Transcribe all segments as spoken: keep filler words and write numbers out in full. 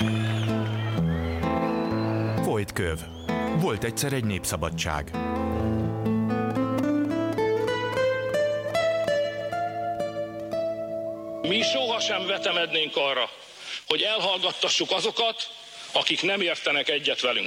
Folytköv. Volt egyszer egy népszabadság. Mi sohasem vetemednénk arra, hogy elhallgattassuk azokat, akik nem értenek egyet velünk.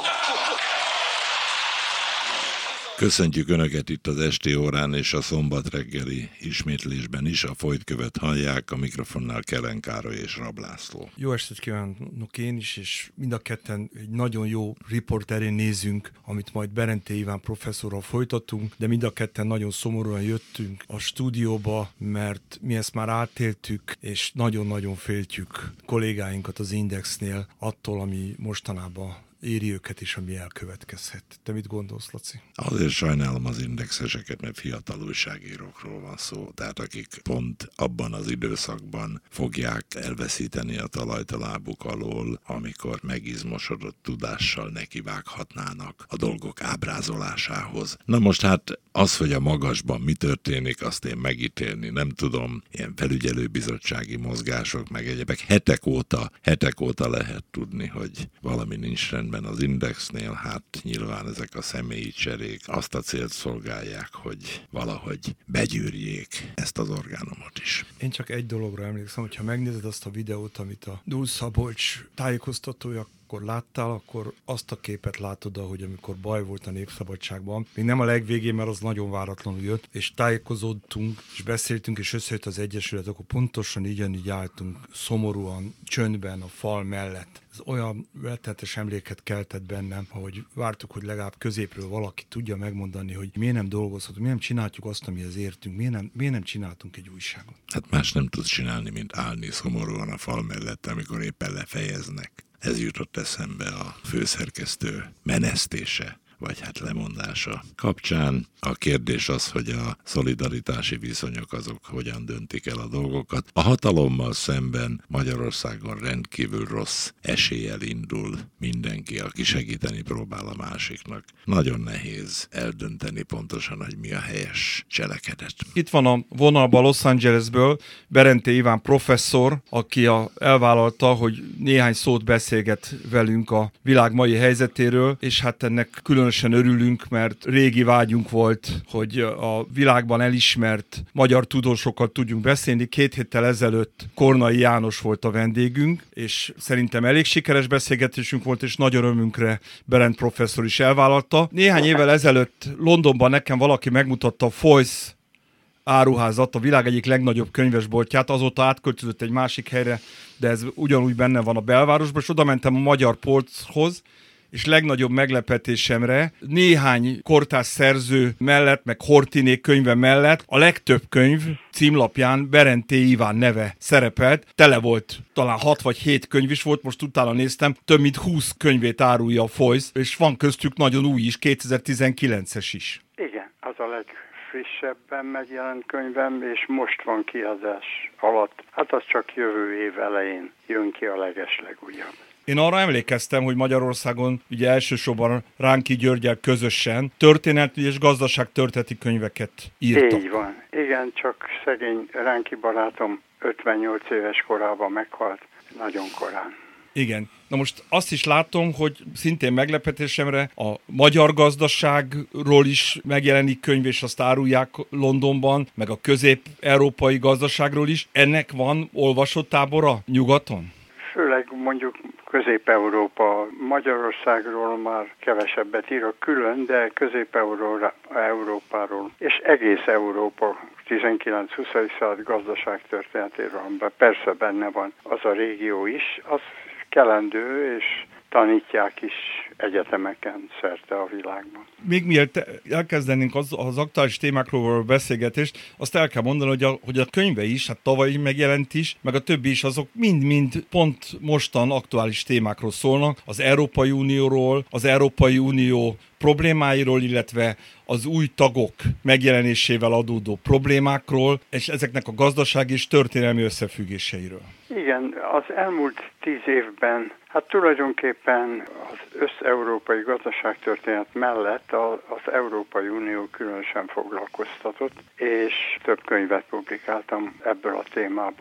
Köszöntjük Önöket itt az esti órán és a szombat reggeli ismétlésben is. A Folytkövet hallják, a mikrofonnál Kellen Károly és Rab László. Jó estét kívánok én is, és mind a ketten egy nagyon jó riporterén nézünk, amit majd Berenté Iván professzorral folytatunk, de mind a ketten nagyon szomorúan jöttünk a stúdióba, mert mi ezt már átéltük, és nagyon-nagyon féltjük kollégáinkat az Indexnél attól, ami mostanában éri őket is, ami elkövetkezhet. Te mit gondolsz, Laci? Azért sajnálom az indexeseket, mert fiatal újságírókról van szó, tehát akik pont abban az időszakban fogják elveszíteni a talajt a lábuk alól, amikor megizmosodott tudással nekivághatnának a dolgok ábrázolásához. Na most hát az, hogy a magasban mi történik, azt én megítélni nem tudom. Ilyen felügyelőbizottsági mozgások, meg egyebek hetek óta, hetek óta lehet tudni, hogy valami nincs rendben az Indexnél, hát nyilván ezek a személyi cserék azt a célt szolgálják, hogy valahogy begyűrjék ezt az orgánumot is. Én csak egy dologra emlékszem, hogyha megnézed azt a videót, amit a Dúl Szabolcs tájékoztatója akkor láttál, akkor azt a képet látod, ahogy amikor baj volt a Népszabadságban, még nem a legvégén, mert az nagyon váratlanul jött, és tájékozódtunk, és beszéltünk, és összejött az Egyesület, akkor pontosan így álltunk szomorúan, csöndben a fal mellett. Ez olyan rettenetes emléket keltett bennem, ahogy vártuk, hogy legalább középről valaki tudja megmondani, hogy miért nem dolgozhatunk, miért nem csináljuk azt, amihez értünk, miért nem, miért nem csináltunk egy újságot. Hát más nem tudsz csinálni, mint állni szomorúan a fal mellett, amikor éppen lefejeznek. Ez jutott eszembe a főszerkesztő menesztése, vagy hát lemondása kapcsán. A kérdés az, hogy a szolidaritási viszonyok azok hogyan döntik el a dolgokat. A hatalommal szemben Magyarországon rendkívül rossz eséllyel indul mindenki, aki segíteni próbál a másiknak. Nagyon nehéz eldönteni pontosan, hogy mi a helyes cselekedet. Itt van a vonalban Los Angelesből Berenté Iván professzor, aki a, elvállalta, hogy néhány szót beszélget velünk a világ mai helyzetéről, és hát ennek különösen örülünk, mert régi vágyunk volt, hogy a világban elismert magyar tudósokkal tudjunk beszélni. Két héttel ezelőtt Kornai János volt a vendégünk, és szerintem elég sikeres beszélgetésünk volt, és nagy örömünkre Berend professzor is elvállalta. Néhány évvel ezelőtt Londonban nekem valaki megmutatta a Foyce áruházat, a világ egyik legnagyobb könyvesboltját, azóta átköltözött egy másik helyre, de ez ugyanúgy benne van a belvárosban, és oda mentem a magyar polchoz, és legnagyobb meglepetésemre néhány kortárs szerző mellett, meg Horthyné könyve mellett a legtöbb könyv címlapján Berenté Iván neve szerepelt. Tele volt, talán hat vagy hét könyv is volt, most utána néztem, több mint húsz könyvét árulja a Foyce, és van köztük nagyon új is, kétezer-tizenkilences is. Igen, az a legfrissebben megjelent könyvem, és most van kiadás alatt. Hát az csak jövő év elején jön ki a legeslegújabb. Én arra emlékeztem, hogy Magyarországon ugye elsősorban Ránki Györggyel közösen történelmi és gazdaságtörténeti könyveket írtak. Így van. Igen, csak szegény Ránki barátom ötvennyolc éves korában meghalt, nagyon korán. Igen. Na most azt is látom, hogy szintén meglepetésemre a magyar gazdaságról is megjelenik könyv, és azt árulják Londonban, meg a közép-európai gazdaságról is. Ennek van olvasótábora nyugaton? Főleg mondjuk Közép-Európa, Magyarországról már kevesebbet írok külön, de Közép-Európáról és egész Európa tizenkilenc-huszadik század gazdaságtörténetéről, persze benne van az a régió is, az kelendő, és tanítják is egyetemeken szerte a világban. Még mielőtt elkezdenénk az, az aktuális témákról a beszélgetést, azt el kell mondani, hogy a, hogy a könyve is, hát tavaly megjelent is, meg a többi is, azok mind-mind pont mostan aktuális témákról szólnak, az Európai Unióról, az Európai Unió problémáiról, illetve az új tagok megjelenésével adódó problémákról, és ezeknek a gazdasági és történelmi összefüggéseiről. Igen, az elmúlt tíz évben, hát tulajdonképpen az összeurópai gazdaságtörténet mellett az Európai Unió különösen foglalkoztatott, és több könyvet publikáltam ebből a témából.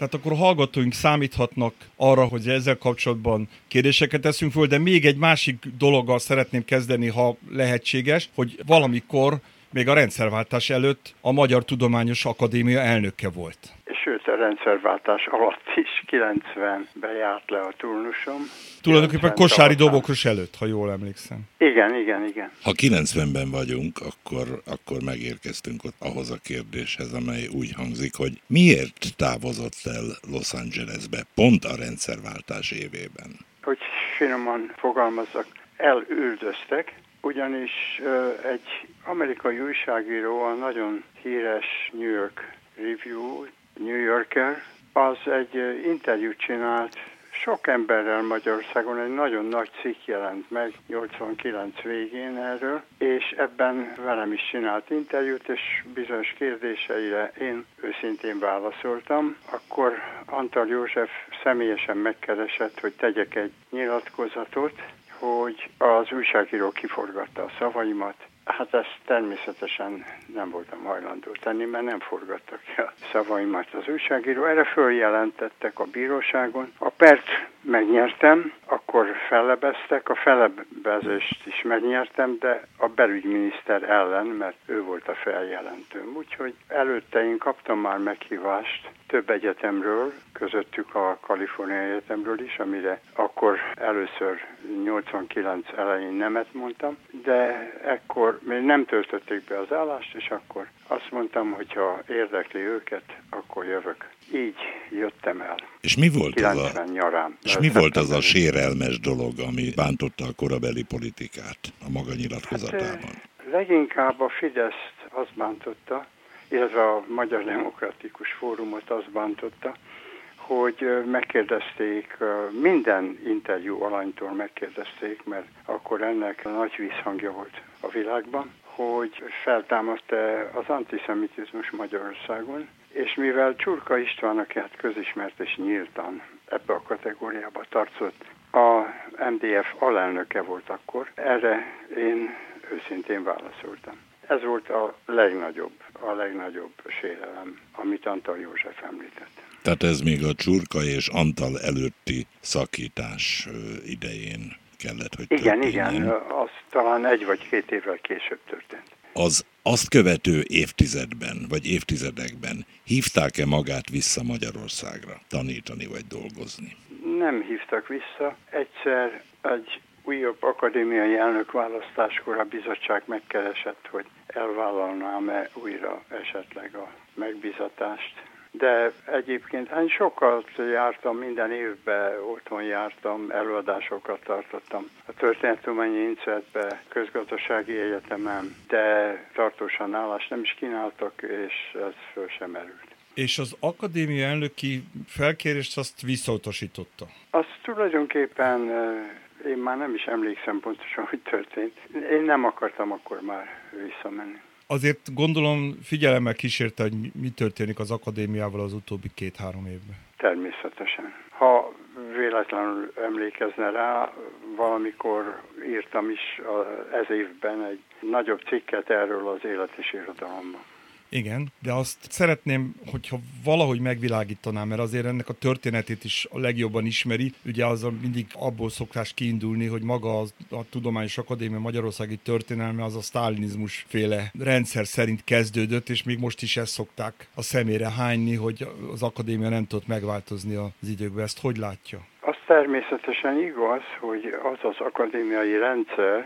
Tehát akkor a hallgatóink számíthatnak arra, hogy ezzel kapcsolatban kérdéseket teszünk föl, de még egy másik dologgal szeretném kezdeni, ha lehetséges, hogy valamikor, még a rendszerváltás előtt a Magyar Tudományos Akadémia elnöke volt. Sőt, a rendszerváltás alatt is kilencvenben járt le a turnusom. Tulajdonképpen Kossáry Dobokros előtt, ha jól emlékszem. Igen, igen, igen. Ha kilencvenben vagyunk, akkor, akkor megérkeztünk ott ahhoz a kérdéshez, amely úgy hangzik, hogy miért távozott el Los Angelesbe pont a rendszerváltás évében? Hogy finoman fogalmazzak, elüldöztek, ugyanis uh, egy amerikai újságíró, a nagyon híres New York Review, New Yorker, az egy interjút csinált sok emberrel Magyarországon, egy nagyon nagy cikk jelent meg nyolcvankilenc végén erről, és ebben velem is csinált interjút, és bizonyos kérdéseire én őszintén válaszoltam. Akkor Antal József személyesen megkeresett, hogy tegyek egy nyilatkozatot, hogy az újságíró kiforgatta a szavaimat. Hát ezt természetesen nem voltam hajlandó tenni, mert nem forgattak ki a szavaimat az újságíró. Erre följelentettek a bíróságon. A pert megnyertem, akkor fellebeztek, a fellebezést is megnyertem, de a belügyminiszter ellen, mert ő volt a feljelentőm. Úgyhogy előtte én kaptam már meghívást több egyetemről, közöttük a Kaliforniai Egyetemről is, amire akkor először nyolcvankilenc elején nemet mondtam, de ekkor még nem töltötték be az állást, és akkor azt mondtam, hogy ha érdekli őket, akkor jövök. Így jöttem el. És mi volt az a, nyarán. És mi volt az a sérelmes dolog, ami bántotta a korabeli politikát a maga nyilatkozatában? Hát, leginkább a Fideszt az bántotta, illetve a Magyar Demokratikus Fórumot az bántotta, hogy megkérdezték, minden interjú alanytól megkérdezték, mert akkor ennek nagy visszhangja volt a világban, hogy feltámadta az antiszemitizmus Magyarországon, és mivel Csurka István, aki hát közismert és nyíltan ebbe a kategóriába tartozott, a em dé ef alelnöke volt akkor, erre én őszintén válaszoltam. Ez volt a legnagyobb, a legnagyobb sérelem, amit Antal József említett. Tehát ez még a Csurka és Antal előtti szakítás idején kellett, hogy igen, történjen. Igen, az talán egy vagy két évvel később történt. Az azt követő évtizedben, vagy évtizedekben hívták-e magát vissza Magyarországra tanítani vagy dolgozni? Nem hívtak vissza. Egyszer egy újabb akadémiai elnökválasztáskor a bizottság megkeresett, hogy elvállalnám-e újra esetleg a megbízatást. De egyébként én sokat jártam, minden évben otthon jártam, előadásokat tartottam a Történettudományi Intézetbe, Közgazdasági Egyetemen, de tartósan állást nem is kínáltak, és ez föl sem merült. És az akadémia elnöki felkérést azt visszautasította? Azt tulajdonképpen én már nem is emlékszem pontosan, hogy történt. Én nem akartam akkor már visszamenni. Azért gondolom figyelemmel kísérte, hogy mi történik az akadémiával az utóbbi két-három évben. Természetesen. Ha véletlenül emlékezne rá, valamikor írtam is ez évben egy nagyobb cikket erről az élet és irodalomban. Igen, de azt szeretném, hogyha valahogy megvilágítanám, mert azért ennek a történetét is a legjobban ismeri. Ugye az mindig abból szokás kiindulni, hogy maga a, a Tudományos Akadémia magyarországi történelme az a sztálinizmus féle rendszer szerint kezdődött, és még most is ezt szokták a szemére hányni, hogy az akadémia nem tudott megváltozni az időkben. Ezt hogy látja? Az természetesen igaz, hogy az az akadémiai rendszer,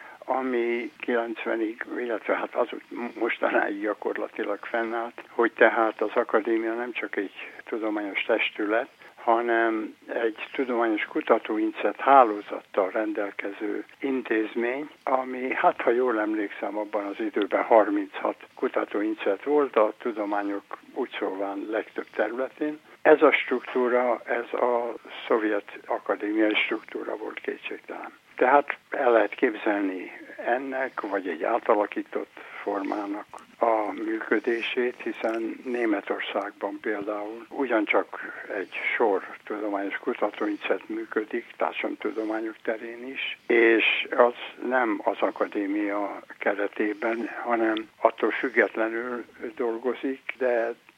ami kilencvenig, illetve hát az mostanáig gyakorlatilag fennállt, hogy tehát az akadémia nem csak egy tudományos testület, hanem egy tudományos kutatóintézet hálózattal rendelkező intézmény, ami, hát ha jól emlékszem, abban az időben harminchat kutatóintézet volt a tudományok úgy szóván legtöbb területén. Ez a struktúra, ez a szovjet akadémiai struktúra volt kétségtelen. Tehát el lehet képzelni ennek, vagy egy átalakított formának a működését, hiszen Németországban például ugyancsak egy sor tudományos kutatóintézet működik, társadalomtudományok terén is, és az nem az akadémia keretében, hanem attól függetlenül dolgozik, de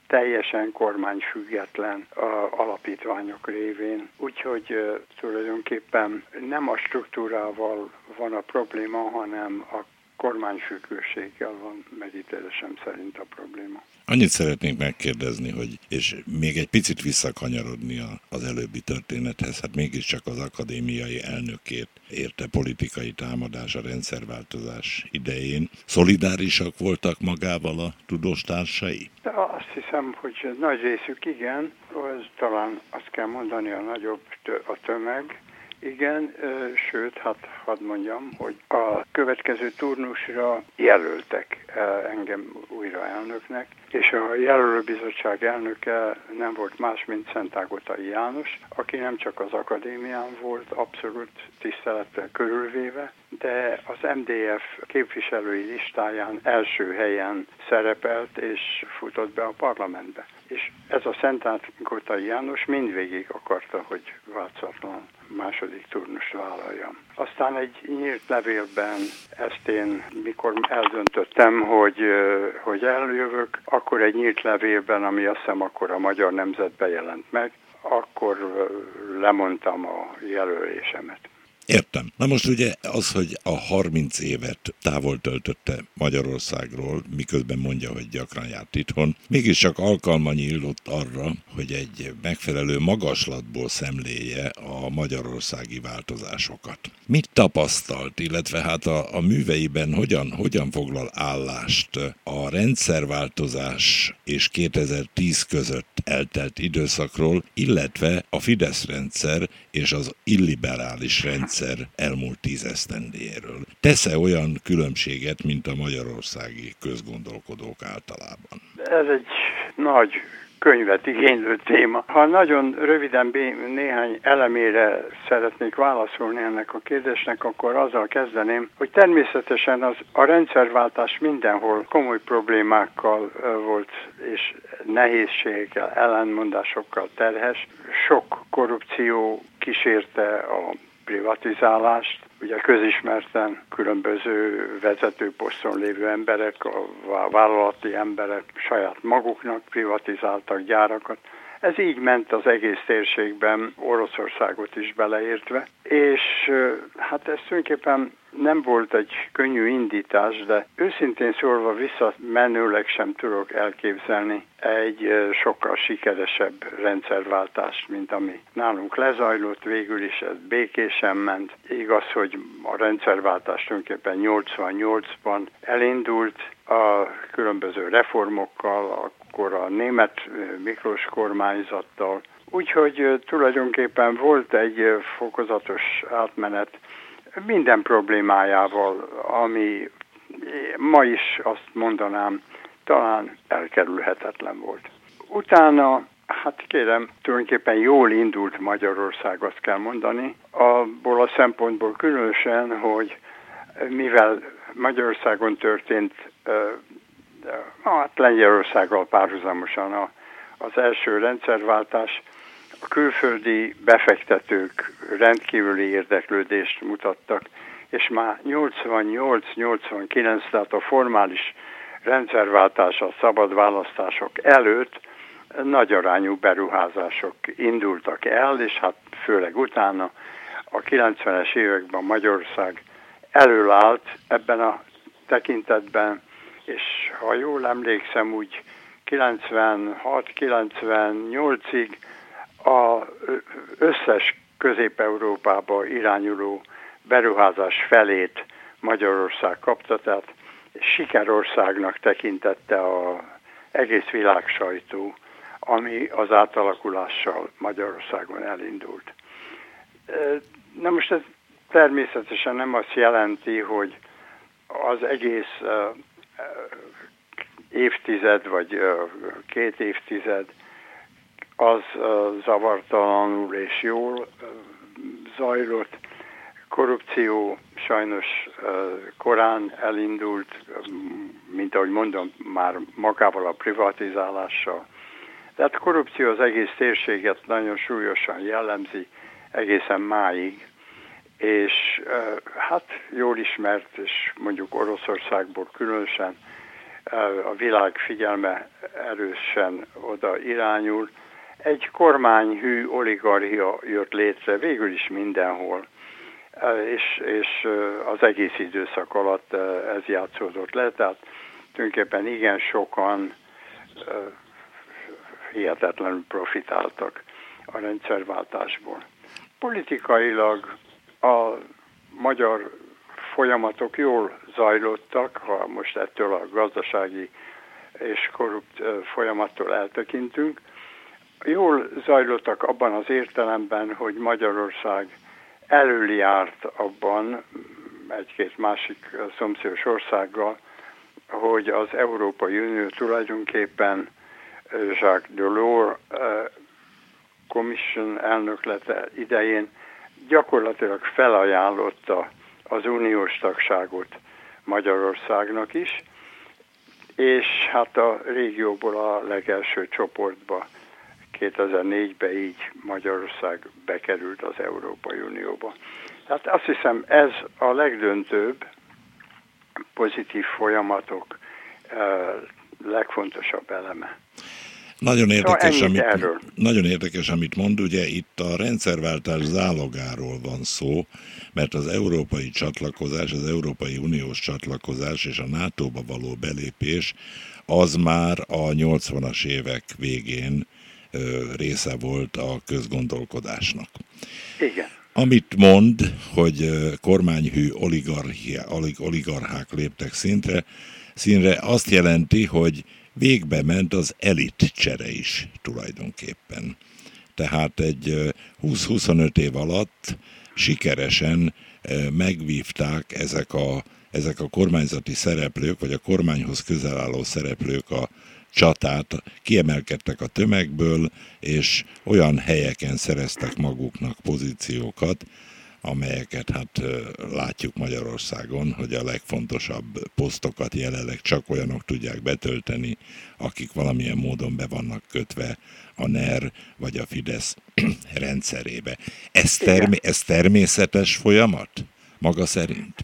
teljesen kormányfüggetlen alapítványok révén. Úgyhogy tulajdonképpen nem a struktúrával van a probléma, hanem a kormányfüggőséggel van megítélésem szerint a probléma. Annyit szeretnék megkérdezni, hogy, és még egy picit visszakanyarodni az előbbi történethez, hát mégiscsak az akadémiai elnökét érte politikai támadás a rendszerváltozás idején. Szolidárisak voltak magával a tudóstársai? De azt hiszem, hogy nagy részük igen, az talán azt kell mondani a nagyobb a tömeg, igen, sőt, hát hadd mondjam, hogy a következő turnusra jelöltek engem újra elnöknek, és a jelölőbizottság elnöke nem volt más, mint Szentágotai János, aki nem csak az akadémián volt abszolút tisztelettel körülvéve, de az em dé ef képviselői listáján első helyen szerepelt és futott be a parlamentbe. És ez a Szentágotai János mindvégig akarta, hogy változatlan második turnust vállaljam. Aztán egy nyílt levélben ezt én, mikor eldöntöttem, hogy, hogy eljövök, akkor egy nyílt levélben, ami azt hiszem akkor a Magyar Nemzetben jelent meg, akkor lemondtam a jelölésemet. Értem. Na most ugye az, hogy a harminc évet távol töltötte Magyarországról, miközben mondja, hogy gyakran járt itthon, mégiscsak alkalma nyílt arra, hogy egy megfelelő magaslatból szemléje a magyarországi változásokat. Mit tapasztalt, illetve hát a, a műveiben hogyan, hogyan foglal állást a rendszerváltozás és kétezer-tíz között eltelt időszakról, illetve a Fidesz rendszer és az illiberális rendszer elmúlt tíz esztendéjéről. Tesz-e olyan különbséget, mint a magyarországi közgondolkodók általában? Ez egy nagy könyvet igénylő téma. Ha nagyon röviden néhány elemére szeretnék válaszolni ennek a kérdésnek, akkor azzal kezdeném, hogy természetesen az, a rendszerváltás mindenhol komoly problémákkal volt, és nehézségekkel, ellenmondásokkal terhes. Sok korrupció kísérte a privatizálást, ugye közismerten különböző vezetőposzton lévő emberek, a vállalati emberek saját maguknak privatizáltak gyárakat. Ez így ment az egész térségben, Oroszországot is beleértve, és hát ez tulajdonképpen nem volt egy könnyű indítás, de őszintén szólva visszamenőleg sem tudok elképzelni egy sokkal sikeresebb rendszerváltást, mint ami nálunk lezajlott, végül is ez békésen ment. Igaz, hogy a rendszerváltás tulajdonképpen nyolcvannyolcban elindult a különböző reformokkal, akkor a német Miklós kormányzattal, úgyhogy tulajdonképpen volt egy fokozatos átmenet minden problémájával, ami ma is azt mondanám, talán elkerülhetetlen volt. Utána, hát kérem, tulajdonképpen jól indult Magyarország, azt kell mondani, abból a szempontból különösen, hogy mivel Magyarországon történt, hát Lengyelországgal párhuzamosan a, az első rendszerváltás, a külföldi befektetők rendkívüli érdeklődést mutattak, és már nyolcvannyolc nyolcvankilenc, tehát a formális rendszerváltás, a szabad választások előtt nagy arányú beruházások indultak el, és hát főleg utána a kilencvenes években Magyarország előállt ebben a tekintetben, és ha jól emlékszem, úgy kilencvenhat kilencvennyolcig az összes Közép-Európába irányuló beruházás felét Magyarország kapta, tehát sikerországnak tekintette az egész világ sajtó, ami az átalakulással Magyarországon elindult. Na most ez természetesen nem azt jelenti, hogy az egész évtized vagy két évtized az zavartalanul és jól zajlott. Korrupció sajnos korán elindult, mint ahogy mondom, már magával a privatizálással. Tehát a korrupció az egész térséget nagyon súlyosan jellemzi egészen máig, és hát jól ismert, és mondjuk Oroszországból különösen a világ figyelme erősen oda irányul. Egy kormányhű oligarchia jött létre végül is mindenhol, és, és az egész időszak alatt ez játszódott le, tehát tulajdonképpen igen sokan hihetetlenül profitáltak a rendszerváltásból. Politikailag a magyar folyamatok jól zajlottak, ha most ettől a gazdasági és korrupt folyamattól eltekintünk. Jól zajlottak abban az értelemben, hogy Magyarország elöljárt abban egy-két másik szomszédos országgal, hogy az Európai Unió tulajdonképpen Jacques Delors Commission elnöklete idején gyakorlatilag felajánlotta az uniós tagságot Magyarországnak is, és hát a régióból a legelső csoportba kétezer-négyben így Magyarország bekerült az Európai Unióba. Tehát azt hiszem ez a legdöntőbb pozitív folyamatok legfontosabb eleme. Nagyon érdekes, amit, nagyon érdekes, amit mond, ugye itt a rendszerváltás zálogáról van szó, mert az európai csatlakozás, az Európai Uniós csatlakozás és a nátóba való belépés az már a nyolcvanas évek végén ö, része volt a közgondolkodásnak. Igen. Amit mond, hogy kormányhű oligarchák léptek szintre, színre, azt jelenti, hogy végbe ment az elitcsere is tulajdonképpen. Tehát egy húsz-huszonöt év alatt sikeresen megvívták ezek a, ezek a kormányzati szereplők, vagy a kormányhoz közel álló szereplők a csatát, kiemelkedtek a tömegből, és olyan helyeken szereztek maguknak pozíciókat, amelyeket hát látjuk Magyarországon, hogy a legfontosabb posztokat jelenleg csak olyanok tudják betölteni, akik valamilyen módon be vannak kötve a en er vagy a Fidesz rendszerébe. Ez, termé- ez természetes folyamat maga szerint?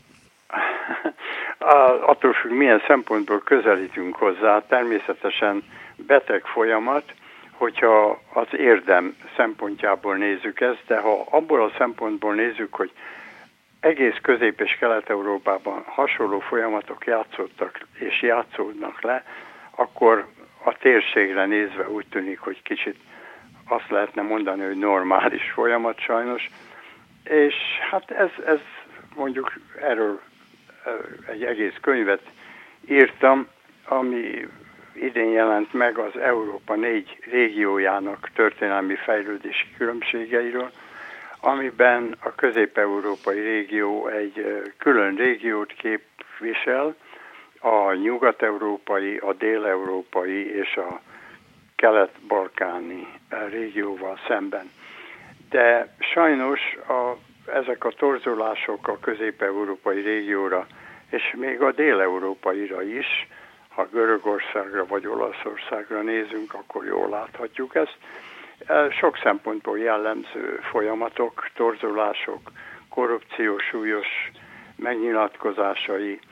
Attól függ, milyen szempontból közelítünk hozzá, természetesen beteg folyamat, hogyha az érdem szempontjából nézzük ezt, de ha abból a szempontból nézzük, hogy egész Közép- és Kelet-Európában hasonló folyamatok játszottak és játszódnak le, akkor a térségre nézve úgy tűnik, hogy kicsit azt lehetne mondani, hogy normális folyamat sajnos, és hát ez, ez mondjuk erről egy egész könyvet írtam, ami idén jelent meg az Európa négy régiójának történelmi fejlődési különbségeiről, amiben a közép-európai régió egy külön régiót képvisel, a nyugat-európai, a dél-európai és a kelet-balkáni régióval szemben. De sajnos a, ezek a torzulások a közép-európai régióra, és még a dél-európaira is, ha Görögországra vagy Olaszországra nézünk, akkor jól láthatjuk ezt. Sok szempontból jellemző folyamatok, torzulások, korrupció súlyos megnyilatkozásai.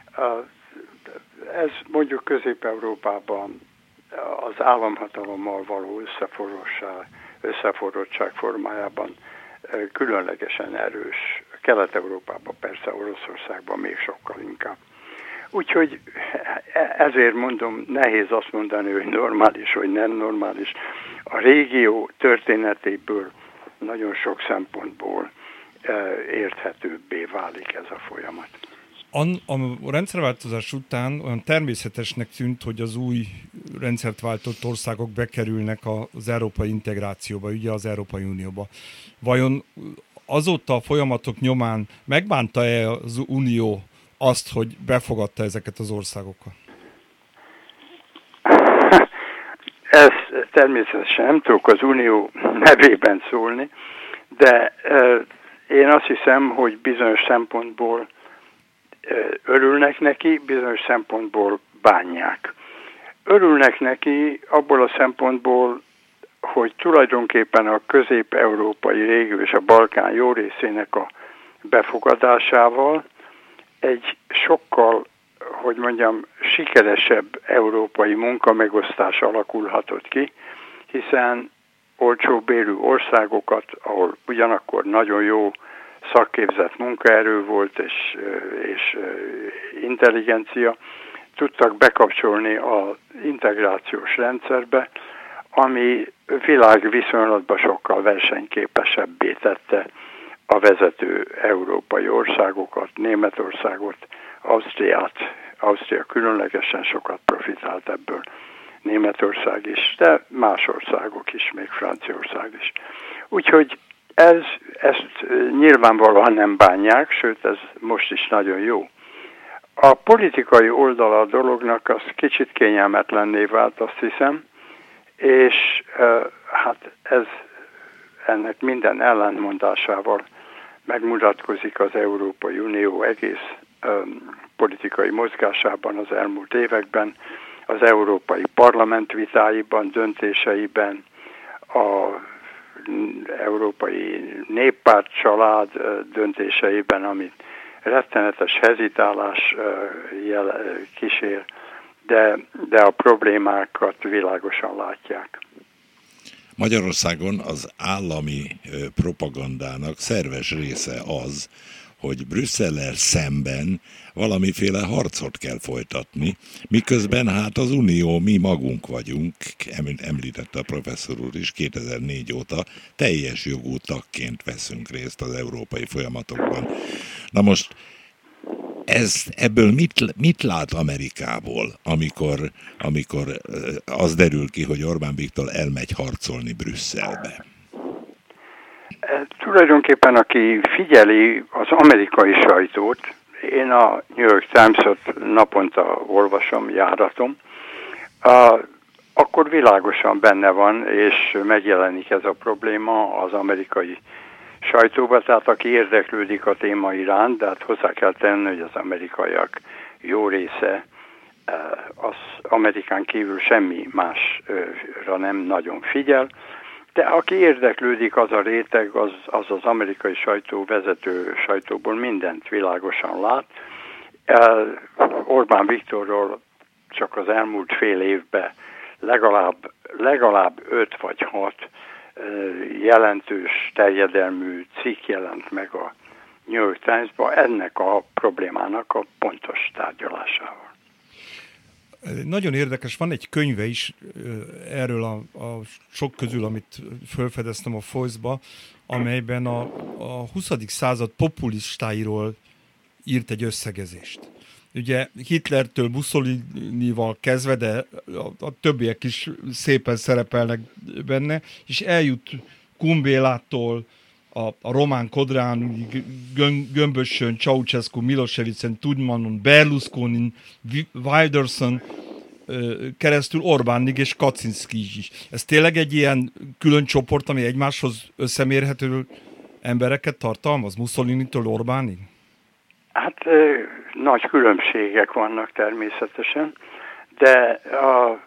Ez mondjuk Közép-Európában az államhatalommal való összeforrottság formájában különlegesen erős. Kelet-Európában, persze Oroszországban még sokkal inkább. Úgyhogy ezért mondom, nehéz azt mondani, hogy normális, vagy nem normális. A régió történetéből nagyon sok szempontból érthetőbbé válik ez a folyamat. A rendszerváltozás után olyan természetesnek tűnt, hogy az új rendszert váltott országok bekerülnek az európai integrációba, ugye az Európai Unióba. Vajon azóta a folyamatok nyomán megbánta-e az Unió azt, hogy befogadta ezeket az országokat? Ezt természetesen nem tudok az Unió nevében szólni, de én azt hiszem, hogy bizonyos szempontból örülnek neki, bizonyos szempontból bánják. Örülnek neki abból a szempontból, hogy tulajdonképpen a közép-európai régió és a Balkán jó részének a befogadásával egy sokkal hogy mondjam, sikeresebb európai munkamegosztás alakulhatott ki, hiszen olcsó bérű országokat, ahol ugyanakkor nagyon jó szakképzett munkaerő volt és, és intelligencia, tudtak bekapcsolni az integrációs rendszerbe, ami világviszonylatban sokkal versenyképesebbé tette a vezető európai országokat, Németországot, Ausztriát. Ausztria különlegesen sokat profitált ebből, Németország is, de más országok is, még Franciaország is. Úgyhogy ez, ezt nyilvánvalóan nem bánják, sőt ez most is nagyon jó. A politikai oldala a dolognak az kicsit kényelmetlenné vált, azt hiszem, és hát ez ennek minden ellentmondásával megmutatkozik az Európai Unió egész um, politikai mozgásában az elmúlt években, az Európai Parlament vitáiban, döntéseiben, az Európai Néppárt család döntéseiben, amit rettenetes hezitálás jel, kísér, de, de a problémákat világosan látják. Magyarországon az állami propagandának szerves része az, hogy Brüsszellel szemben valamiféle harcot kell folytatni, miközben hát az Unió, mi magunk vagyunk, említette a professzor úr is, kétezer-négy óta teljes jogú tagként veszünk részt az európai folyamatokban. Na most ez, ebből mit, mit lát Amerikából, amikor, amikor az derül ki, hogy Orbán Viktor elmegy harcolni Brüsszelbe? Tulajdonképpen aki figyeli az amerikai sajtót, én a New York Times-ot naponta olvasom, járatom, akkor világosan benne van, és megjelenik ez a probléma az amerikai sajtóban, tehát aki érdeklődik a téma iránt, de hát hozzá kell tenni, hogy az amerikaiak jó része az Amerikán kívül semmi másra nem nagyon figyel, de aki érdeklődik, az a réteg, az az, az amerikai sajtó, vezető sajtóból mindent világosan lát. Orbán Viktorról csak az elmúlt fél évben legalább, legalább öt vagy hat jelentős terjedelmű cikk jelent meg a New York Times-ban ennek a problémának a pontos tárgyalásával. Nagyon érdekes, van egy könyve is erről a, a sok közül, amit felfedeztem a Foice-ba, amelyben a, a huszadik század populistáiról írt egy összegezést. Ugye Hitlertől Mussolinival kezdve, de a, a többiek is szépen szerepelnek benne, és eljut Kumbélától a, a Román Kodránig, Gömbösön, Ceausescu, Milosevicen, Tudjmanon, Berlusconin, Wilderson keresztül Orbánig és Kaczynszkig is. Ez tényleg egy ilyen külön csoport, ami egymáshoz összemérhető embereket tartalmaz, Mussolinitől Orbánig? Hát nagy különbségek vannak természetesen, de a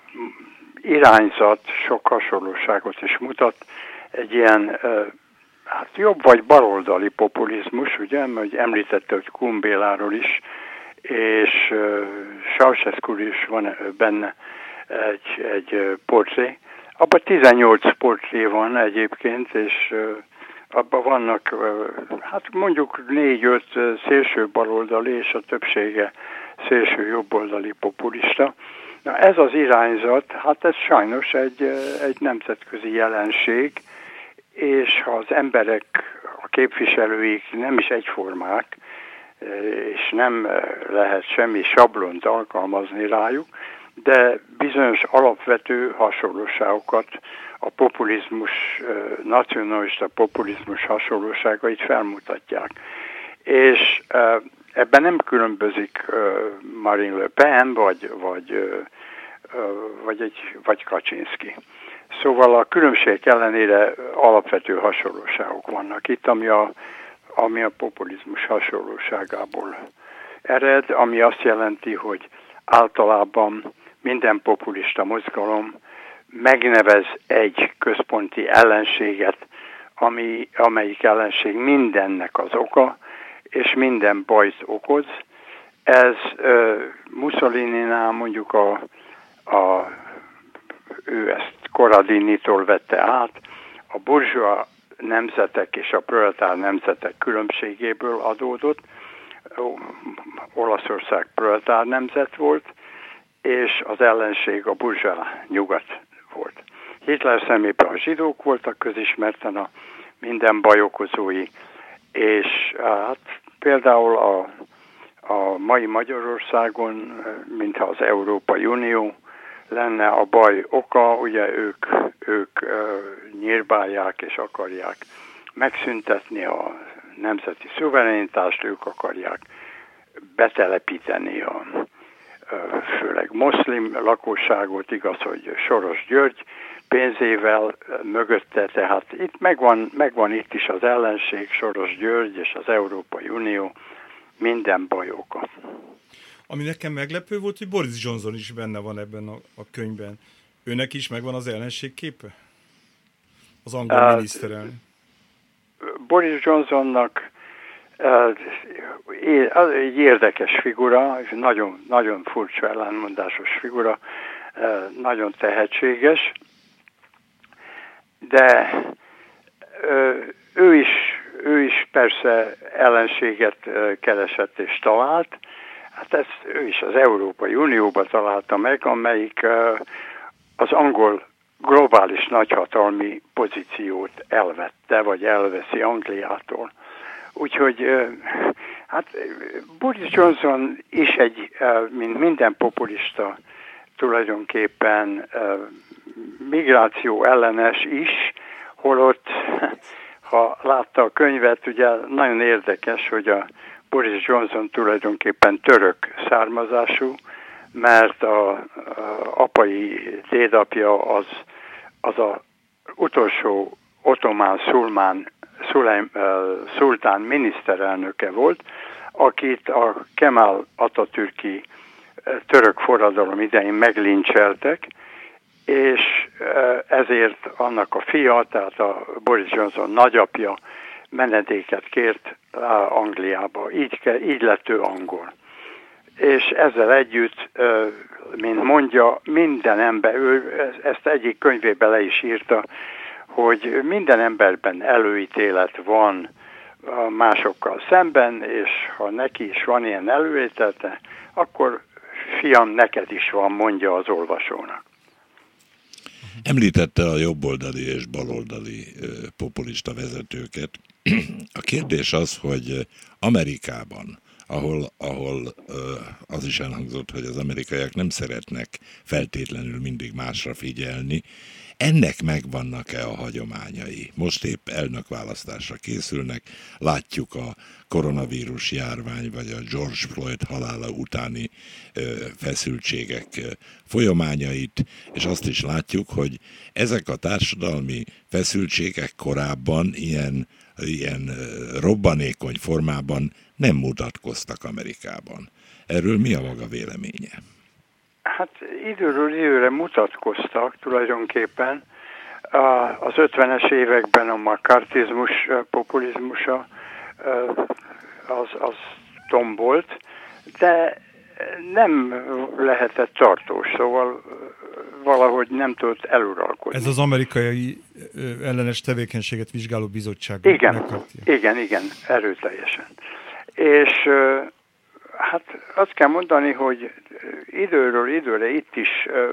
irányzat sok hasonlóságot is mutat. Egy ilyen hát jobb vagy baloldali populizmus, ugye, mert említette, hogy Kumbéláról is, és uh, Ceausescu is van benne egy, egy portré. Abban tizennyolc portré van egyébként, és uh, abban vannak, uh, hát mondjuk négy-öt szélső baloldali, és a többsége szélső jobboldali populista. Na ez az irányzat, hát ez sajnos egy, egy nemzetközi jelenség, és ha az emberek, a képviselőik nem is egyformák, és nem lehet semmi sablont alkalmazni rájuk, de bizonyos alapvető hasonlóságokat, a populizmus, nacionalista populizmus hasonlóságait felmutatják. És ebben nem különbözik Marine Le Pen, vagy, vagy, vagy, egy, vagy Kaczynszki. Szóval a különbség ellenére alapvető hasonlóságok vannak itt, ami a, ami a populizmus hasonlóságából ered, ami azt jelenti, hogy általában minden populista mozgalom megnevez egy központi ellenséget, ami, amelyik ellenség mindennek az oka, és minden bajt okoz. Ez uh, Mussolini-nál mondjuk a, a, ő ezt Corradini-tól vette át, a burzsóa nemzetek és a proletár nemzetek különbségéből adódott. Olaszország proletár nemzet volt, és az ellenség a burzsá nyugat volt. Hitler szemében a zsidók voltak közismerten a minden baj okozói, és hát például a, a mai Magyarországon, mintha az Európai Unió lenne a baj oka, ugye ők, ők uh, nyírbálják és akarják megszüntetni a nemzeti szuverenitást, ők akarják betelepíteni a uh, főleg moszlim lakosságot, igaz, hogy Soros György pénzével mögötte, tehát itt megvan, megvan itt is az ellenség, Soros György és az Európai Unió, minden baj oka. Ami nekem meglepő volt, hogy Boris Johnson is benne van ebben a, a könyvben. Őnek is megvan az ellenség képe? Az angol uh, miniszterelnök. Boris Johnsonnak uh, egy érdekes figura, és nagyon, nagyon furcsa ellenmondásos figura, uh, nagyon tehetséges, de uh, ő is, ő is persze ellenséget uh, keresett és talált. Hát ezt ő is az Európai Unióban találta meg, amelyik uh, az angol globális nagyhatalmi pozíciót elvette, vagy elveszi Angliától. Úgyhogy uh, hát Boris Johnson is egy, uh, mint minden populista, tulajdonképpen uh, migráció ellenes is, holott, ha látta a könyvet, ugye nagyon érdekes, hogy a Boris Johnson tulajdonképpen török származású, mert a, a apai dédapja az, az a utolsó ottomán szulmán, szulejm, uh, szultán miniszterelnöke volt, akit a Kemal Atatürki uh, török forradalom idején meglincseltek, és uh, ezért annak a fia, tehát a Boris Johnson nagyapja menedéket kért Angliába, így, így lett ő angol. És ezzel együtt, mint mondja, minden ember, ő ezt egyik könyvében le is írta, hogy minden emberben előítélet van másokkal szemben, és ha neki is van ilyen előítélete, akkor fiam, neked is van, mondja az olvasónak. Említette a jobboldali és baloldali populista vezetőket. A kérdés az, hogy Amerikában, ahol, ahol az is elhangzott, hogy az amerikaiak nem szeretnek feltétlenül mindig másra figyelni, ennek megvannak-e a hagyományai? Most épp elnökválasztásra készülnek, látjuk a koronavírus járvány vagy a George Floyd halála utáni ö, feszültségek ö, folyamányait, és azt is látjuk, hogy ezek a társadalmi feszültségek korábban ilyen, ilyen ö, robbanékony formában nem mutatkoztak Amerikában. Erről mi a maga véleménye? Hát időről időre mutatkoztak tulajdonképpen. Az ötvenes években a makartizmus populizmusa az, az tombolt, de nem lehetett tartós, szóval valahogy nem tudott eluralkodni. Ez az amerikai ellenes tevékenységet vizsgáló bizottság. Igen, megkapja. igen, igen, erőteljesen. És hát azt kell mondani, hogy időről időre itt is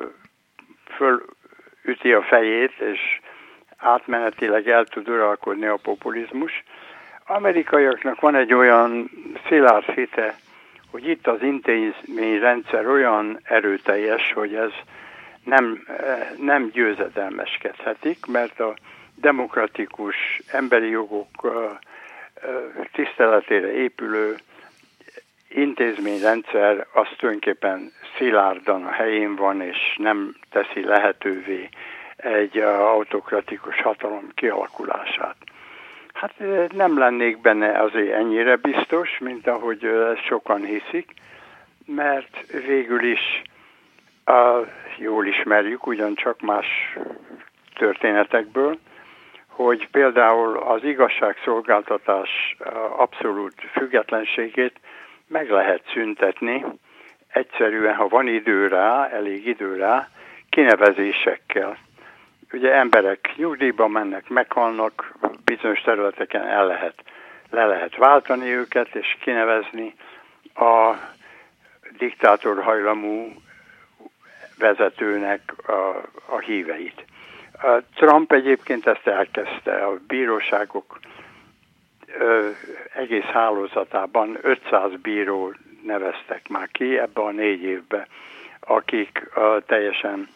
fölüti a fejét, és átmenetileg el tud uralkodni a populizmus. Amerikaiaknak van egy olyan szilárd hite, hogy itt az intézményrendszer olyan erőteljes, hogy ez nem, nem győzedelmeskedhetik, mert a demokratikus emberi jogok tiszteletére épülő intézményrendszer az tulajdonképpen szilárdan a helyén van, és nem teszi lehetővé egy autokratikus hatalom kialakulását. Hát nem lennék benne azért ennyire biztos, mint ahogy sokan hiszik, mert végül is uh, jól ismerjük, ugyancsak más történetekből, hogy például az igazságszolgáltatás abszolút függetlenségét meg lehet szüntetni, egyszerűen, ha van idő rá, elég idő rá, kinevezésekkel. Ugye emberek nyugdíjba mennek, meghalnak, bizonyos területeken el lehet, le lehet váltani őket, és kinevezni a diktátor hajlamú vezetőnek a, a híveit. A Trump egyébként ezt elkezdte, a bíróságok ö, egész hálózatában ötszáz bíró neveztek már ki ebbe a négy évbe, akik ö, teljesen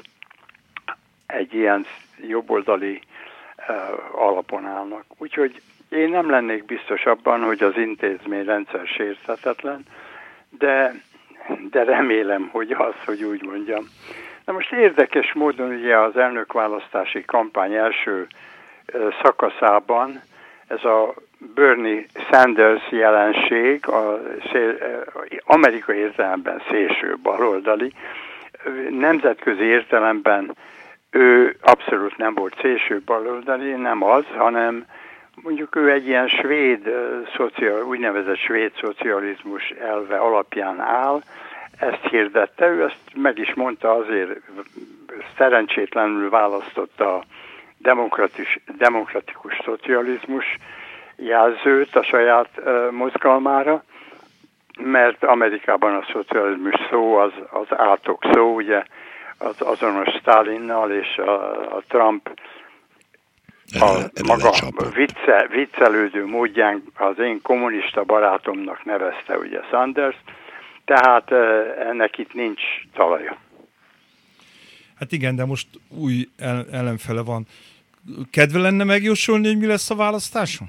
egy ilyen jobboldali ö, alapon állnak. Úgyhogy én nem lennék biztos abban, hogy az intézményrendszer sérthetetlen, de, de remélem, hogy az, hogy úgy mondjam. Na most érdekes módon ugye az elnökválasztási kampány első szakaszában ez a Bernie Sanders jelenség, a szél, amerikai értelemben szélső baloldali, nemzetközi értelemben ő abszolút nem volt szélső baloldali, nem az, hanem mondjuk ő egy ilyen svéd, szociál, úgynevezett svéd szocializmus elve alapján áll, ezt hirdette, ő ezt meg is mondta, azért szerencsétlenül választotta a demokratikus, demokratikus szocializmus jelzőt a saját uh, mozgalmára, mert Amerikában a szocializmus szó az, az átok szó, ugye az azonos Stalinnal, és a, a Trump a maga vicce, viccelődő módján az én kommunista barátomnak nevezte ugye Sanders, tehát ennek itt nincs talaja. Hát igen, de most új ellenfele van. Kedve lenne megjósolni, hogy mi lesz a választáson?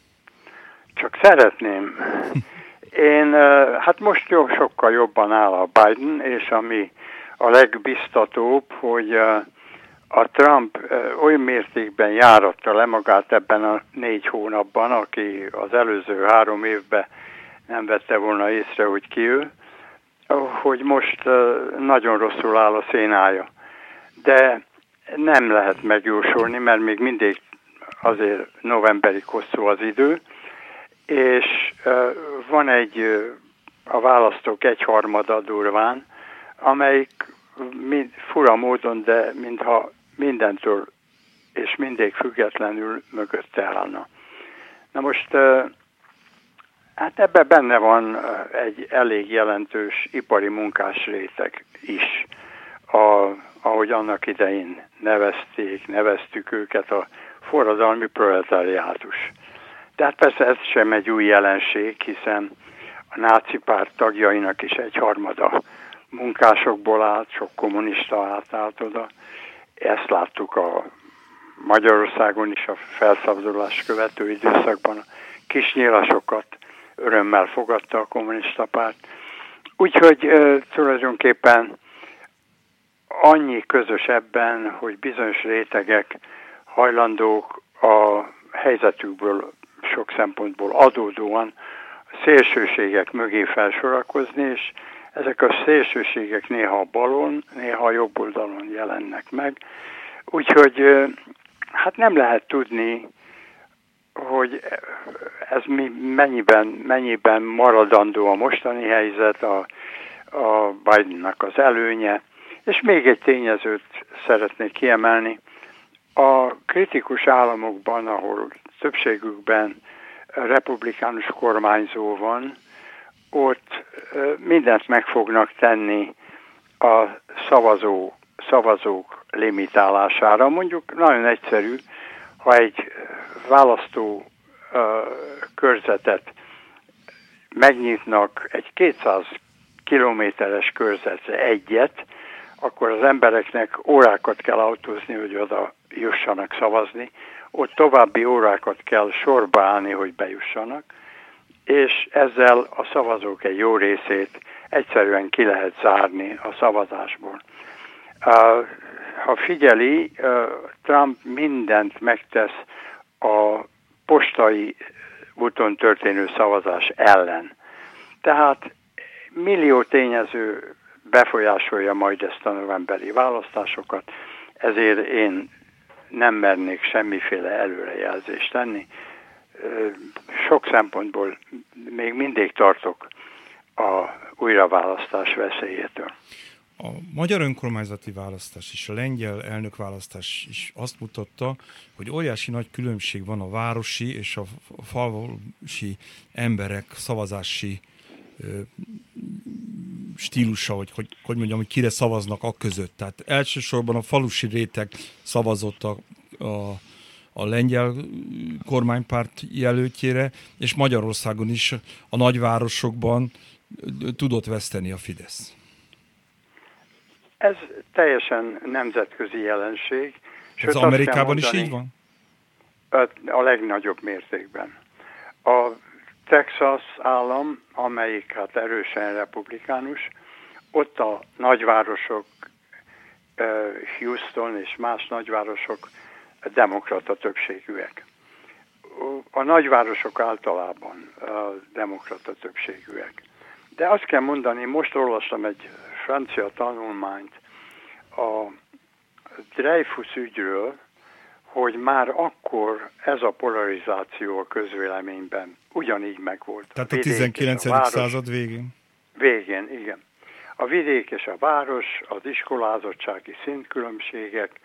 Csak szeretném. Én, hát most jó, sokkal jobban áll a Biden, és ami a legbiztatóbb, hogy a Trump olyan mértékben járatta le magát ebben a négy hónapban, aki az előző három évben nem vette volna észre, hogy ki ő, hogy most nagyon rosszul áll a szénája. De nem lehet megjósolni, mert még mindig azért novemberig hosszú az idő, és van egy, a választók egyharmada durván, amelyik mind, fura módon, de mintha mindentől és mindig függetlenül mögötte állna. Na most hát ebben benne van egy elég jelentős ipari munkás réteg is, a, ahogy annak idején nevezték, neveztük őket, a forradalmi proletariátus. Tehát persze ez sem egy új jelenség, hiszen a náci párt tagjainak is egyharmada munkásokból állt, sok kommunista átállt oda. Ezt láttuk a Magyarországon is a felszabadulás követő időszakban. A kisnyílasokat örömmel fogadta a kommunista párt. Úgyhogy e, tulajdonképpen annyi közös ebben, hogy bizonyos rétegek hajlandók a helyzetükből sok szempontból adódóan szélsőségek mögé felsorakozni, és ezek a szélsőségek néha a balon, néha a jobb oldalon jelennek meg. Úgyhogy hát nem lehet tudni, hogy ez mi, mennyiben, mennyiben maradandó a mostani helyzet, a, a Bidennak az előnye. És még egy tényezőt szeretnék kiemelni. A kritikus államokban, ahol többségükben republikánus kormányzó van, ott mindent meg fognak tenni a szavazó, szavazók limitálására. Mondjuk nagyon egyszerű, ha egy választó uh, körzetet megnyitnak egy kétszáz kilométeres körzetre egyet, akkor az embereknek órákat kell autózni, hogy oda jussanak szavazni. Ott további órákat kell sorba állni, hogy bejussanak, és ezzel a szavazók egy jó részét egyszerűen ki lehet zárni a szavazásból. Ha figyeli, Trump mindent megtesz a postai úton történő szavazás ellen. Tehát millió tényező befolyásolja majd ezt a novemberi választásokat, ezért én nem mernék semmiféle előrejelzést tenni. Sok szempontból még mindig tartok a újraválasztás veszélyétől. A magyar önkormányzati választás és a lengyel elnökválasztás is azt mutatta, hogy óriási nagy különbség van a városi és a falusi emberek szavazási ö, stílusa, hogy, hogy, hogy mondjam, hogy kire szavaznak a között. Tehát elsősorban a falusi réteg szavazott a, a, a lengyel kormánypárt jelöltjére, és Magyarországon is a nagyvárosokban tudott veszteni a Fidesz. Ez teljesen nemzetközi jelenség. Ez Amerikában mondani, is így van? A legnagyobb mértékben. A Texas állam, amelyik hát erősen republikánus, ott a nagyvárosok, Houston és más nagyvárosok demokrata többségűek. A nagyvárosok általában demokrata többségűek. De azt kell mondani, most olvastam egy francia tanulmányt a Dreyfus ügyről, hogy már akkor ez a polarizáció a közvéleményben ugyanígy megvolt. Tehát a, a tizenkilencedik század végén? Végén, igen. A vidék és a város, az iskolázottsági szintkülönbségek,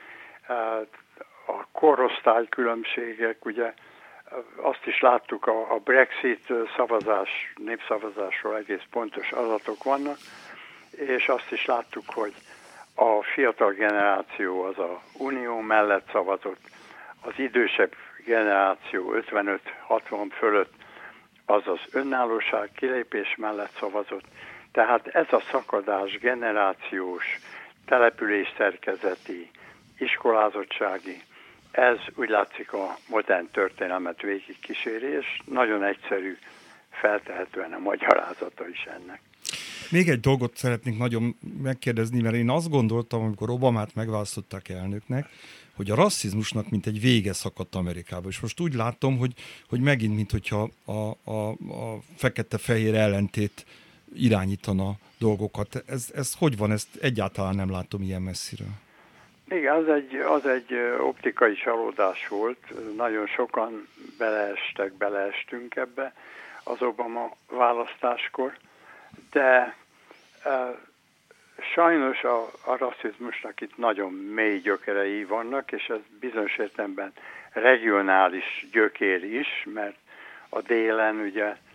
a korosztály különbségek, ugye azt is láttuk, a Brexit szavazás, népszavazásról egész pontos adatok vannak, és azt is láttuk, hogy a fiatal generáció az a unió mellett szavazott, az idősebb generáció ötvenöt-hatvan fölött az az önállóság kilépés mellett szavazott. Tehát ez a szakadás generációs, településszerkezeti, iskolázottsági, ez úgy látszik a modern történelmet végigkíséri, és nagyon egyszerű, feltehetően a magyarázata is ennek. Még egy dolgot szeretnék nagyon megkérdezni, mert én azt gondoltam, amikor Obamát megválasztották elnöknek, hogy a rasszizmusnak mint egy vége szakadt Amerikában. És most úgy látom, hogy, hogy megint, mint hogyha a, a, a fekete-fehér ellentét irányítana dolgokat. Ez, ez hogy van? Ezt egyáltalán nem látom ilyen messziről. Igen, az egy, az egy optikai csalódás volt. Nagyon sokan beleestek, beleestünk ebbe az Obama választáskor, de e, sajnos a, a rasszizmusnak itt nagyon mély gyökerei vannak, és ez bizonyos értelemben regionális gyökér is, mert a délen ugye e,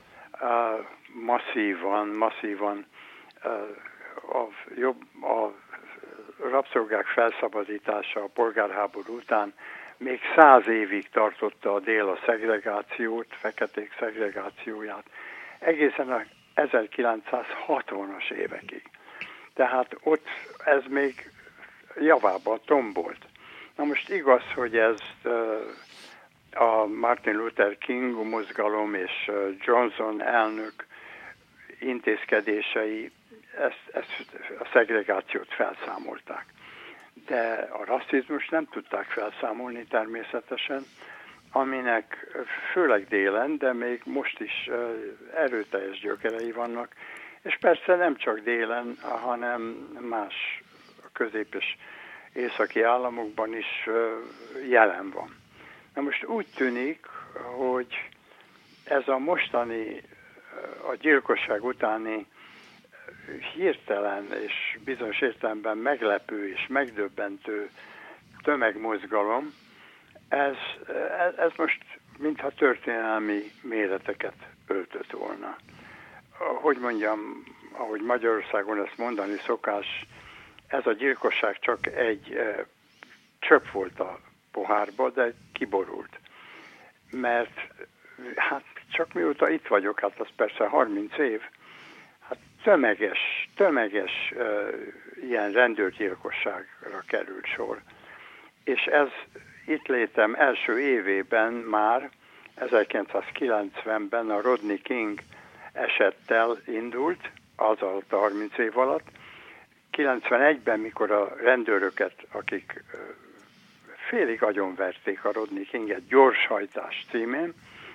masszívan, masszívan e, a, jobb, a rabszolgák felszabadítása a polgárháború után még száz évig tartotta a dél a szegregációt, feketék szegregációját, egészen a ezerkilencszázhatvanas évekig. Tehát ott ez még javában tombolt. Na most igaz, hogy ez a Martin Luther King mozgalom és Johnson elnök intézkedései ezt, ezt a szegregációt felszámolták. De a rasszizmus nem tudták felszámolni természetesen, aminek főleg délen, de még most is erőteljes gyökerei vannak, és persze nem csak délen, hanem más közép- és északi államokban is jelen van. Na most úgy tűnik, hogy ez a mostani, a gyilkosság utáni hirtelen és bizonyos értelemben meglepő és megdöbbentő tömegmozgalom, ez, ez most mintha történelmi méreteket öltött volna. Hogy mondjam, ahogy Magyarországon ezt mondani szokás, ez a gyilkosság csak egy e, csöpp volt a pohárba, de kiborult. Mert hát csak mióta itt vagyok, hát az persze harminc év, hát tömeges, tömeges e, ilyen rendőrgyilkosságra került sor. És ez itt létem első évében már, ezerkilencszázkilencvenben a Rodney King esettel indult, az alatt a harminc év alatt. kilencvenegyben, mikor a rendőröket, akik félig agyonverték a Rodney Kinget gyorshajtás címén,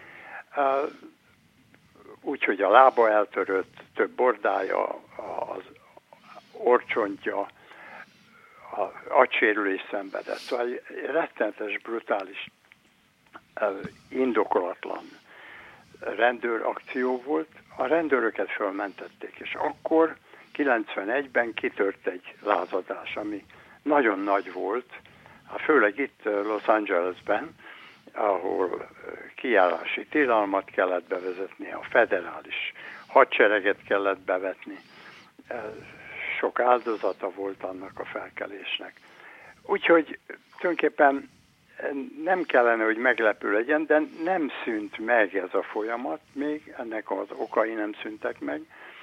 úgyhogy a lába eltörött, több bordája, az orcsontja, a agysérülés szenvedett. Szóval rettenetes, brutális, indokolatlan rendőrakció volt, a rendőröket fölmentették, és akkor kilencvenegyben kitört egy lázadás, ami nagyon nagy volt, főleg itt Los Angelesben, ahol kijárási tilalmat kellett bevezetni, a federális hadsereget kellett bevetni. Sok áldozata volt annak a felkelésnek. Úgyhogy tulajdonképpen nem kellene, hogy meglepő legyen, de nem szűnt meg ez a folyamat, még ennek az okai nem szűntek meg.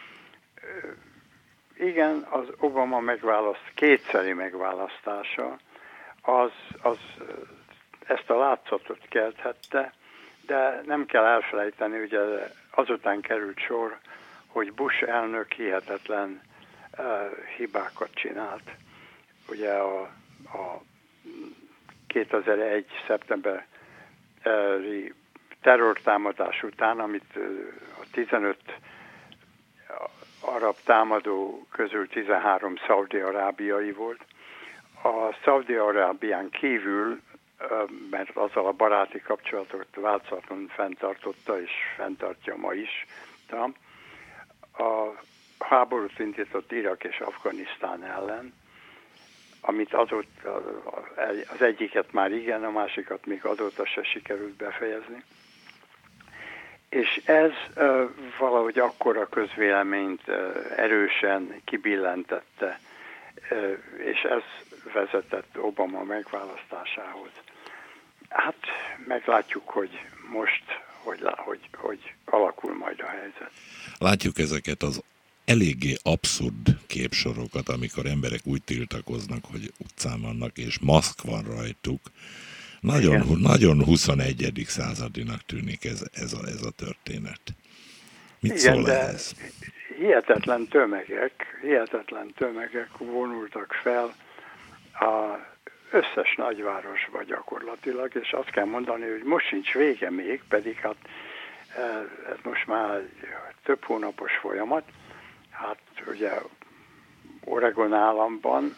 Igen, az Obama megválaszt, kétszeri megválasztása, az, az ezt a látszatot kelthette, de nem kell elfelejteni, hogy azután került sor, hogy Bush elnök hihetetlen uh, hibákat csinált. Ugye a, a kétezer-egy. szeptemberi terrortámadás után, amit a tizenöt arab támadó közül tizenhárom szaudi-arábiai volt. A Szaudi-Arábián kívül, mert azzal a baráti kapcsolatot változatlanul fenntartotta, és fenntartja ma is, Trump, a háborút indított Irak és Afganisztán ellen, amit azóta, az egyiket már igen, a másikat még azóta se sikerült befejezni. És ez uh, valahogy akkora közvéleményt uh, erősen kibillentette, uh, és ez vezetett Obama megválasztásához. Hát meglátjuk, hogy most, hogy, hogy, hogy alakul majd a helyzet. Látjuk ezeket az eléggé abszurd képsorokat, amikor emberek úgy tiltakoznak, hogy utcán vannak, és maszk van rajtuk. Nagyon, nagyon huszonegyedik századinak tűnik ez, ez, a, ez a történet. Mit igen, szól ehhez? Hihetetlen tömegek, hihetetlen tömegek vonultak fel az összes nagyvárosba gyakorlatilag, és azt kell mondani, hogy most sincs vége még, pedig hát ez most már egy több hónapos folyamat. Hát ugye Oregon államban,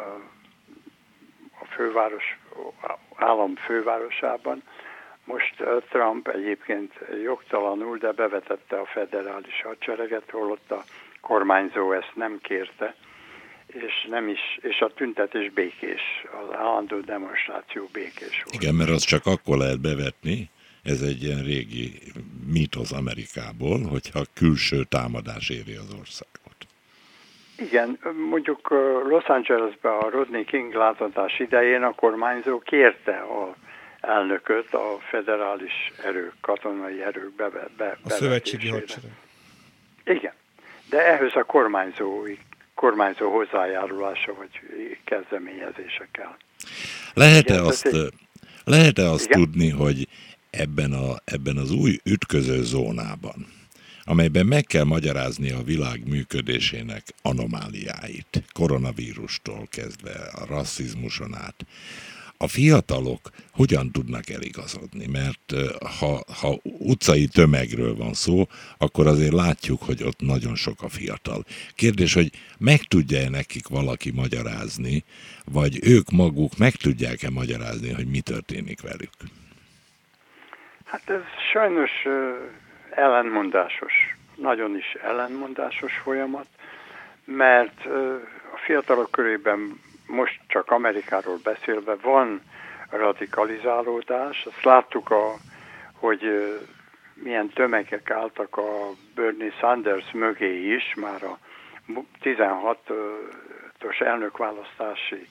a főváros, állam fővárosában most Trump egyébként jogtalanul, de bevetette a federális hadsereget, holott a kormányzó ezt nem kérte, és nem is, és a tüntetés békés, az állandó demonstráció békés volt. Igen, mert az csak akkor lehet bevetni, ez egy ilyen régi mítosz Amerikából, hogyha külső támadás éri az országot. Igen, mondjuk Los Angelesben a Rodney King lázadás idején a kormányzó kérte a elnököt a federális erők, katonai erők beve, be, a szövetségi hadsereg. Igen, de ehhez a kormányzó, kormányzó hozzájárulása vagy kezdeményezése kell. Lehet-e igen, azt, egy... lehet-e azt tudni, hogy ebben, a, ebben az új ütköző zónában, amelyben meg kell magyarázni a világ működésének anomáliáit, koronavírustól kezdve a rasszizmuson át, a fiatalok hogyan tudnak eligazodni? Mert ha, ha utcai tömegről van szó, akkor azért látjuk, hogy ott nagyon sok a fiatal. Kérdés, hogy meg tudja-e nekik valaki magyarázni, vagy ők maguk meg tudják-e magyarázni, hogy mi történik velük? Hát ez sajnos ellenmondásos, nagyon is ellenmondásos folyamat, mert a fiatalok körében most csak Amerikáról beszélve van radikalizálódás. Azt láttuk, a, hogy milyen tömegek álltak a Bernie Sanders mögé is, már a tizenhatos elnökválasztási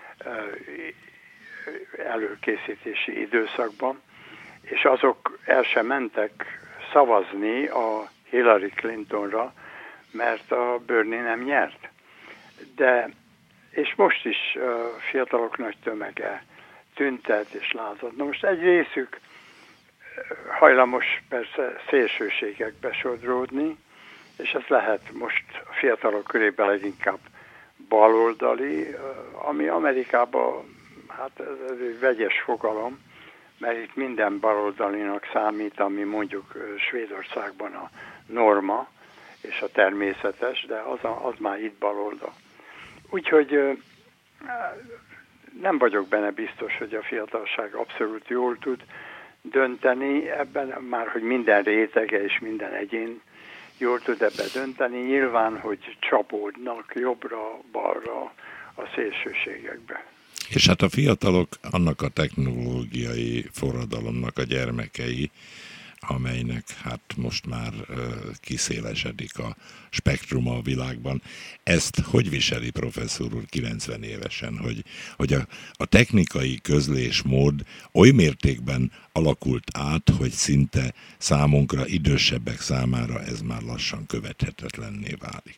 előkészítési időszakban, és azok el sem mentek szavazni a Hillary Clintonra, mert a Bernie nem nyert. De, és most is uh, fiatalok nagy tömege tüntet és lázad. Na most egy részük hajlamos persze szélsőségekbe sodródni, és ez lehet most a fiatalok körében leginkább baloldali, ami Amerikában, hát ez, ez egy vegyes fogalom, mert itt minden baloldalinak számít, ami mondjuk Svédországban a norma és a természetes, de az, a, az már itt baloldal. Úgyhogy nem vagyok benne biztos, hogy a fiatalság abszolút jól tud dönteni ebben, már hogy minden rétege és minden egyén jól tud ebbe dönteni, nyilván, hogy csapódnak jobbra-balra a szélsőségekbe. És hát a fiatalok annak a technológiai forradalomnak a gyermekei, amelynek hát most már uh, kiszélesedik a spektruma a világban. Ezt hogy viseli professzor úr kilencven évesen, hogy, hogy a, a technikai közlésmód oly mértékben alakult át, hogy szinte számunkra, idősebbek számára ez már lassan követhetetlenné válik?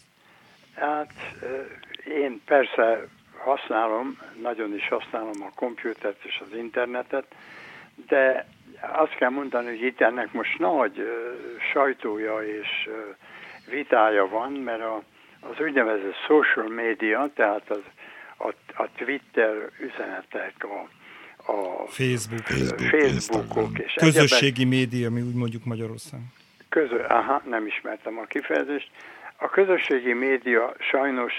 Hát én persze használom, nagyon is használom a kompjútert és az internetet, de azt kell mondani, hogy itt ennek most nagy uh, sajtója és uh, vitája van, mert a, az úgynevezett social media, tehát az, a, a Twitter üzenetek, a, a Facebook, Facebook Facebookok és közösségi egyebek, média, mi úgy mondjuk Magyarországon. Közö, aha, nem ismertem a kifejezést. A közösségi média sajnos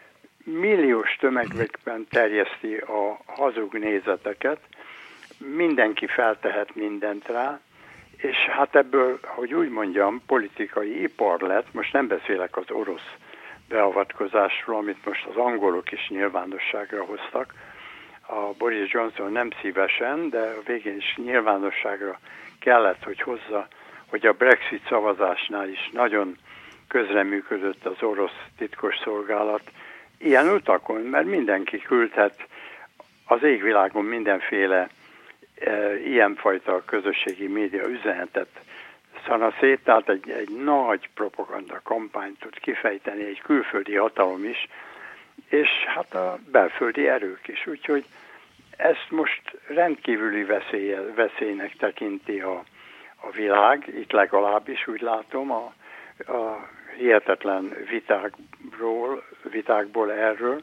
milliós tömegekben terjeszti a hazug nézeteket, mindenki feltehet mindent rá, és hát ebből, hogy úgy mondjam, politikai ipar lett, most nem beszélek az orosz beavatkozásról, amit most az angolok is nyilvánosságra hoztak, a Boris Johnson nem szívesen, de a végén is nyilvánosságra kellett, hogy hozza, hogy a Brexit szavazásnál is nagyon közreműködött az orosz titkosszolgálat ilyen utakon, mert mindenki küldhet az égvilágon mindenféle e, ilyenfajta közösségi média üzenetet szanaszét, tehát egy, egy nagy propaganda kampányt tud kifejteni egy külföldi hatalom is, és hát a belföldi erők is. Úgyhogy ezt most rendkívüli veszélye, veszélynek tekinti a, a világ, itt legalábbis úgy látom, a, a hihetetlen vitákról, vitákból erről,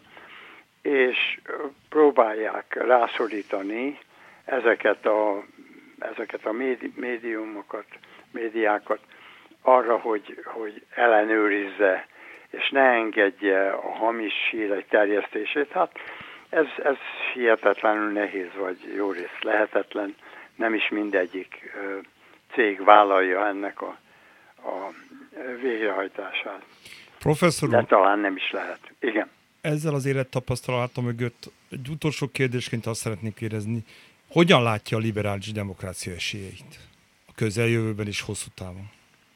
és próbálják rászorítani ezeket a, ezeket a médi, médiumokat, médiákat arra, hogy, hogy ellenőrizze, és ne engedje a hamis hírek terjesztését. Hát ez, ez hihetetlenül nehéz, vagy jó rész lehetetlen. Nem is mindegyik ö, cég vállalja ennek a, a végrehajtását. Professzor úr, de talán nem is lehet. Igen. Ezzel az élettapasztalata mögött egy utolsó kérdésként azt szeretnék kérdezni, hogyan látja a liberális demokrácia esélyeit a közeljövőben és hosszú távon?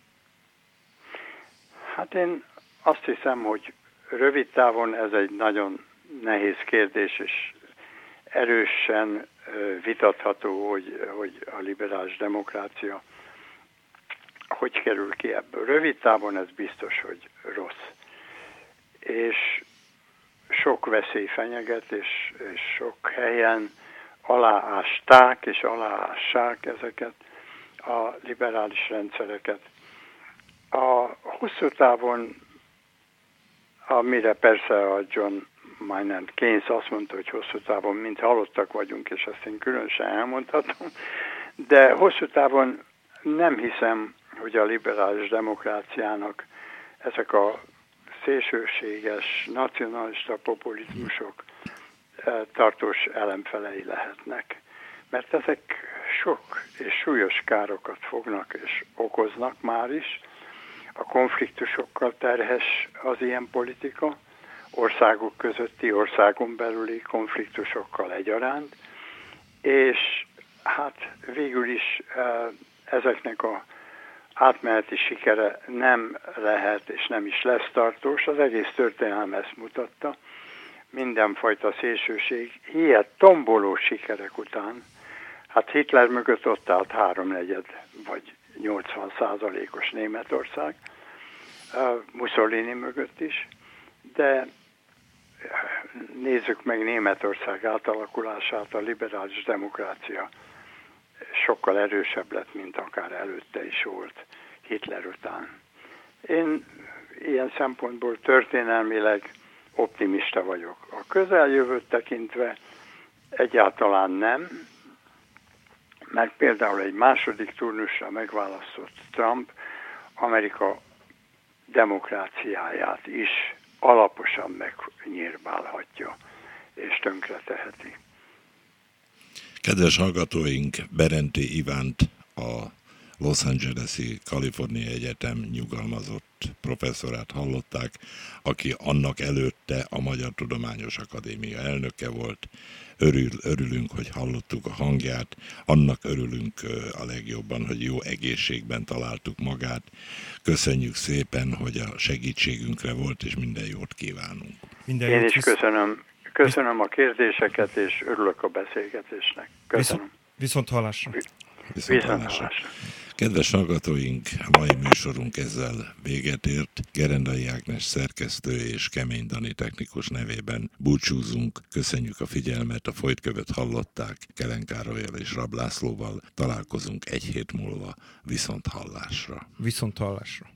Hát én azt hiszem, hogy rövid távon ez egy nagyon nehéz kérdés, és erősen vitatható, hogy, hogy a liberális demokrácia hogy kerül ki ebből. Rövid távon ez biztos, hogy rossz. És sok veszély fenyeget, és, és sok helyen aláásták és aláássák ezeket a liberális rendszereket. A hosszú távon, amire persze a John Maynard Keynes azt mondta, hogy hosszú távon mind halottak vagyunk, és ezt én különösen elmondhatom, de hosszú távon nem hiszem, hogy a liberális demokráciának ezek a szélsőséges, nacionalista populizmusok tartós ellenfelei lehetnek. Mert ezek sok és súlyos károkat fognak és okoznak már is. A konfliktusokkal terhes az ilyen politika, országok közötti, országon belüli konfliktusokkal egyaránt, és hát végül is ezeknek a átmeneti sikere nem lehet és nem is lesz tartós. Az egész történelem ezt mutatta. Mindenfajta szélsőség, ilyet tomboló sikerek után, hát Hitler mögött ott állt háromnegyed vagy nyolcvan százalékos Németország, Mussolini mögött is, de nézzük meg Németország átalakulását, a liberális demokrácia sokkal erősebb lett, mint akár előtte is volt Hitler után. Én ilyen szempontból történelmileg optimista vagyok. A közeljövőt tekintve egyáltalán nem, mert például egy második turnusra megválasztott Trump Amerika demokráciáját is alaposan megnyírbálhatja és tönkreteheti. Kedves hallgatóink, Berendei Ivánt, a Los Angeles-i Kalifornia Egyetem nyugalmazott professzorát hallották, aki annak előtte a Magyar Tudományos Akadémia elnöke volt. Örül, örülünk, hogy hallottuk a hangját, annak örülünk a legjobban, hogy jó egészségben találtuk magát. Köszönjük szépen, hogy a segítségünkre volt, és minden jót kívánunk. Minden Én jót is visz... köszönöm, köszönöm a kérdéseket, és örülök a beszélgetésnek. Köszönöm. Viszont, viszont hallásra. Viszont Viszont hallásra. hallásra. Kedves hallgatóink, a mai műsorunk ezzel véget ért. Gerendai Ágnes szerkesztő és Kemény Dani technikus nevében búcsúzunk. Köszönjük a figyelmet, a Folytkövet hallották Kelen Károlyal és Rab Lászlóval. Találkozunk egy hét múlva. Viszont hallásra. Viszont hallásra.